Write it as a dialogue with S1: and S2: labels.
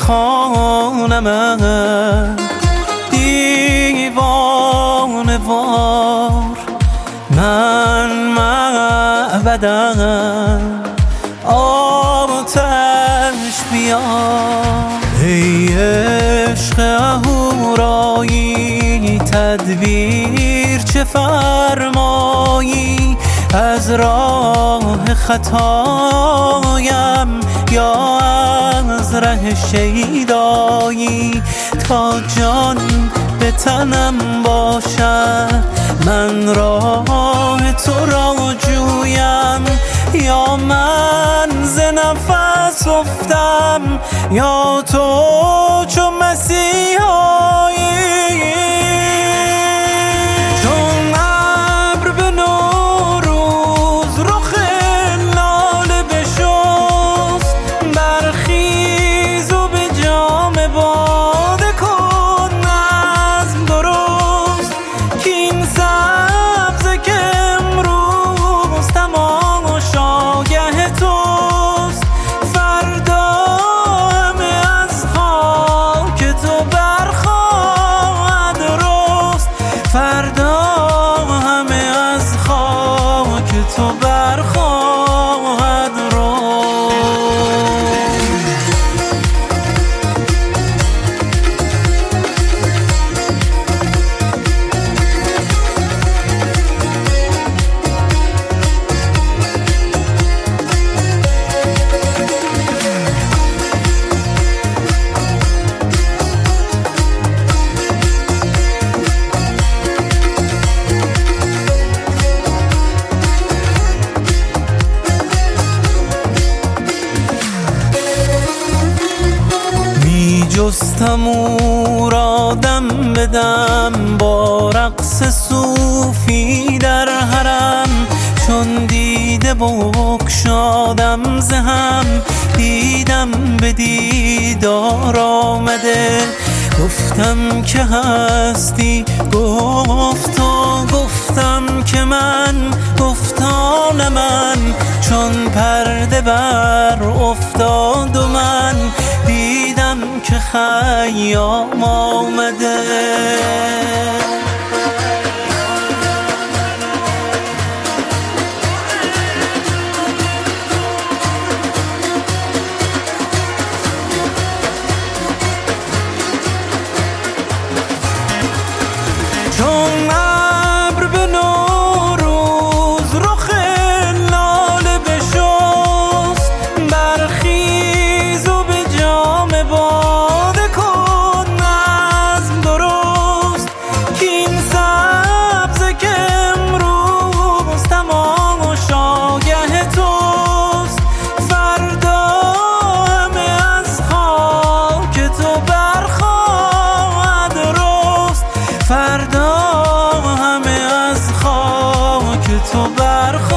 S1: خانم دیوانه وار، من معبدم آتش بیار. ای عشق اهورایی تدبیر چه فرمایی، از راه خطایم یا از ره شیدایی، تا جان به تنم باشد من راه تو را جویم، یا من ز نفس افتم یا تو چو مسیحایی. چون ابر به نوروز رخ لاله بشست، برخیز و به جام باده کن نظم درست، کاین سبزه که امروز تماشاگه توست، فردا همه از خاک تو برخواهد رست، فردا همه از خاک تو برخواهد رست. جستم او را دم بدم با رقص صوفی در حرم، چون دیده بگشادم ز هم، دیدم به دیدار آمده، گفتم که هستی گفت و گفتم که من، گفتا نه من، چون پرده بر افتاد و من دیدم که خیام آمده. چون ابر به نوروز رخ لاله بشست، برخیز و به جام باده کن نظم درست، کاین سبزه که امروز تماشاگه توست، فردا همه از خاک تو برخواهد رست، فردا همه از خاک تو برخواهد